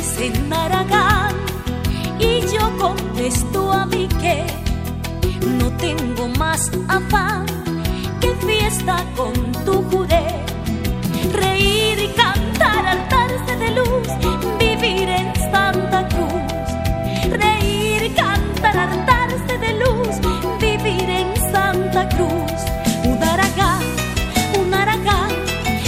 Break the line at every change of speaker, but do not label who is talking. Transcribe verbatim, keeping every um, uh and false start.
en Maragall y yo contesto a mí que no tengo más afán que fiesta con